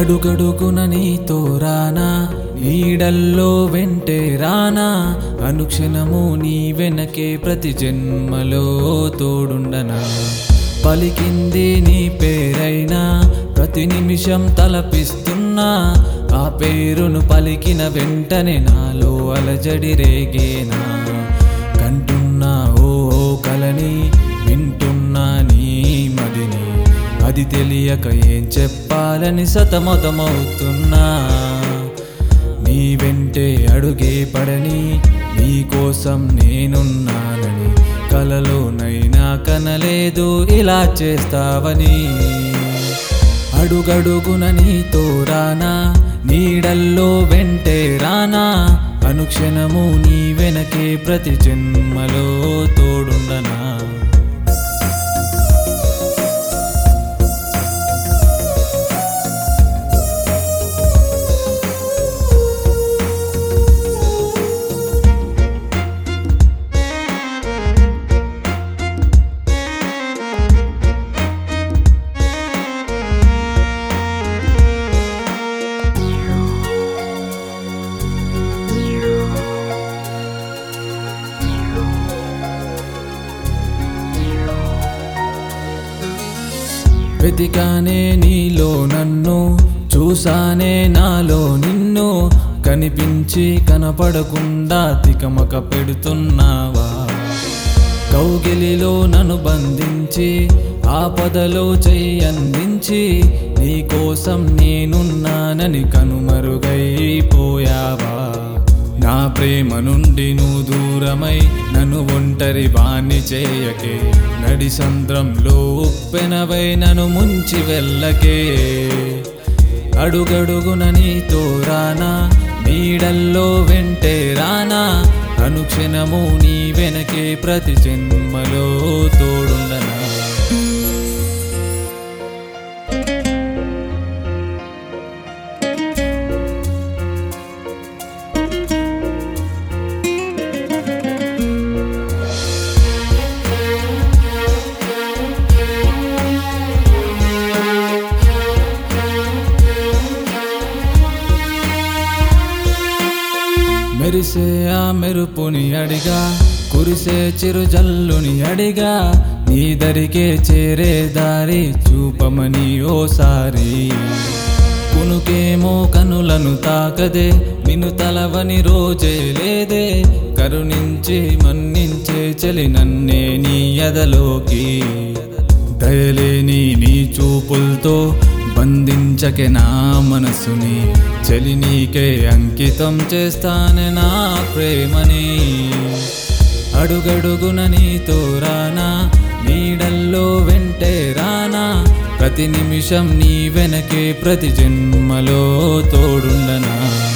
అడుగడుగున నీతో రానా, నీడల్లో వెంటే రానా, అనుక్షణము నీ వెనకే ప్రతి జన్మలో తోడుండనా. పలికింది నీ పేరైనా, ప్రతి నిమిషం తలపిస్తున్నా, ఆ పేరును పలికిన వెంటనే నాలో అలజడి రేగేనా. కంటున్నా ఓ కలని, వింటున్నా నీ మదిని, అది తెలియక ఏం చెప్పాలని సతమతమవుతున్నా. నీ వెంటే అడుగే పడని, నీ కోసం నేనున్నానని, కలలోనైనా కనలేదు ఇలా చేస్తావని. అడుగడుగున నీతో రానా, నీడల్లో వెంటే రానా, అనుక్షణము నీ వెనకే ప్రతి జన్మలో తోడుండనా. వెతికానే నీలో నన్ను, చూసానే నాలో నిన్ను, కనిపించి కనపడకుండా తికమక పెడుతున్నావా. కౌగిలిలో నన్ను బంధించి, ఆపదలో చెయ్యందించి, నీ కోసం నేనున్నానని కనుమరుగైపోయావా. నా ప్రేమ నుండి నువ్వు దూరమై నన్ను ఒంటరి వాణ్ణి చేయకే, నడి సంద్రంలో ఉప్పెనవై నన్ను ముంచి వెళ్ళకే. అడుగడుగున నీతో రానా, నీడల్లో వెంటే రానా, అనుక్షణము నీ వెనకే ప్రతి జన్మలో తోడుండనా. మెరిసే ఆ మెరుపుని అడిగా, కురిసే చిరుజల్లుని అడిగా, నీ దరికే చేరే దారి చూపమని ఓసారి. కునుకేమో కనులను తాకదే, నిన్ను తలవని రోజే లేదే, కరుణించి మన్నించే చలి నన్నే నీ ఎదలోకి. దయలేని నీ చూపులతో బంధించకే నా మనసుని, చలి నీకే అంకితం చేస్తానే నా ప్రేమని. అడుగడుగున నీతో రానా, నీడల్లో వెంటే రానా, ప్రతి నిమిషం నీ వెనకే ప్రతి జన్మలో తోడుండనా.